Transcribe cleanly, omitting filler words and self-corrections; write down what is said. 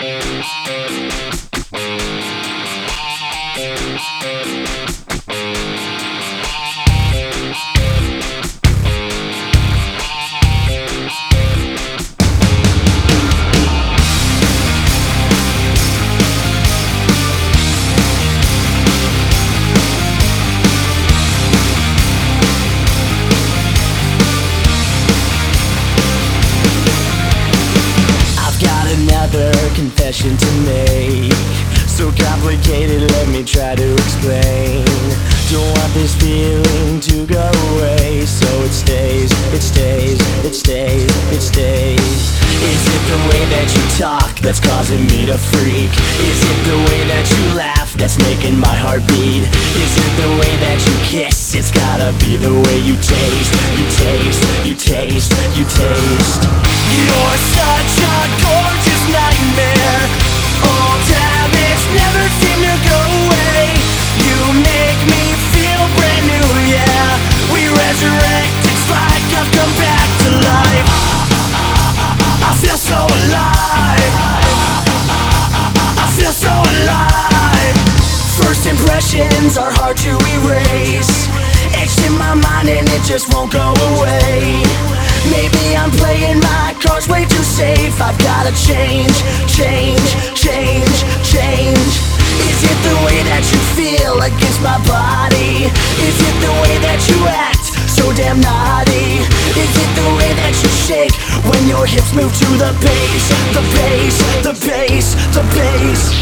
Confession to make, so complicated, let me try to explain. Don't want this feeling to go away, so it stays, it stays, it stays, it stays. Is it the way that you talk that's causing me to freak? Is it the way that you laugh that's making my heart beat? Is it the way that you kiss? It's gotta be the way you taste, you taste, you taste, you taste. You're such a gorgeous nightmare. Old habits never seem to go away. You make me feel brand new, yeah. We resurrect, it's like I've come back to life. I feel so alive. I feel so alive. First impressions are hard to erase. Etched in my mind and it just won't go away. Maybe I'm playing my cards way too safe. I've gotta change, change, change, change. Is it the way that you feel against my body? Is it the way that you act so damn naughty? Is it the way that you shake when your hips move to the bass? The bass, the bass, the bass.